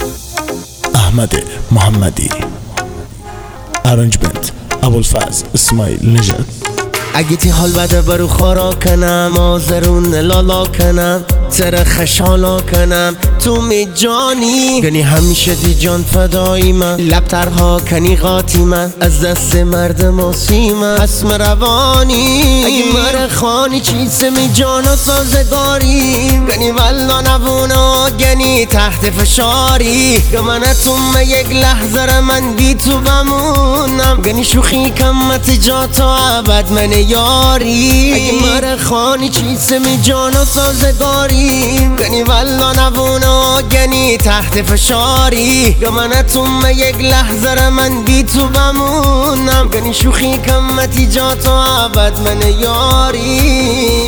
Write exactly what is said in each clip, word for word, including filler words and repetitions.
احمد محمدی، ارنجمنت ابوالفضل اسماعیل نژاد. اگه تی حال بده برو خورا کنم، آزرون لالا کنم، سر خشالا کنم تو می جانی کنی، همیشه دی جان فدایی من، لب ترها کنی غاتی من، از دست مرد ماسی من اسم روانی. اگه مر خانی چیز می جانا سازگاری کنی، والا نبونا گنی تحت فشاری، گمانتون یک لحظه را من بی تو بمونم، گنی شوخی کمت جا تا عبد من یاری. اگه مر خانی چیز می جانا سازگاری گنی، والا نبونا گنی تحت فشاری، گمانتون یک لحظه را من بی تو بمونم، گنی شوخی کمتی جا تو عبد من یاری.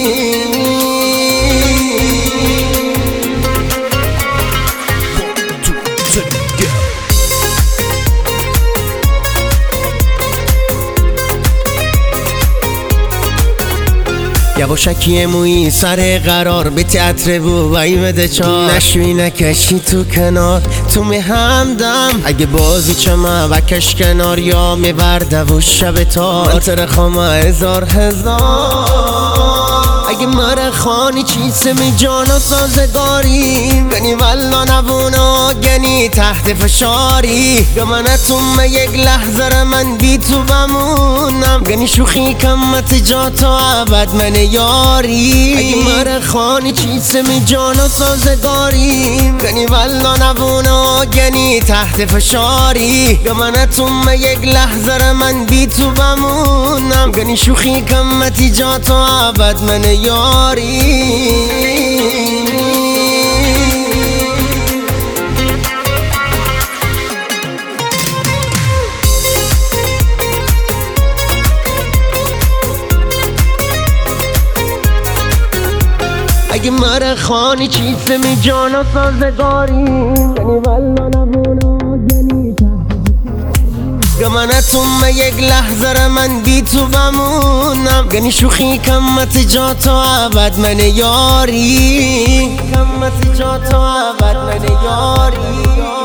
یواشکی موی سر قرار به تئاتر بو وای بده چار، نشوی نکشی تو کنار تو می همدم، اگه بازی چما بکش کنار یا می برده و شب تار، تر خامه هزار هزار. اگه مر خانی چیز می جانا سازگاری گنی، والا نبونا گنی تحت فشاری، گمانتون یک لحظه را من بی تو بمونم، گنی شوخی کمت جا تا عبد من یاری. اگه مر خانی چیز می جانا سازگاری گنی، والا نبونا گنی تحت فشاری، گمانتون یک لحظه را من بی تو بمونم، گنی شوخی کمتی جا تا عبد من یاری. اگه مر خانی چیز می جانا سازگاری یعنی والا نبونا گنی گمانتون یک لحظه را من بی تو بمونم، گنی شوخی کمت جا تا عبد من یاری، کمت جا تا عبد من یاری.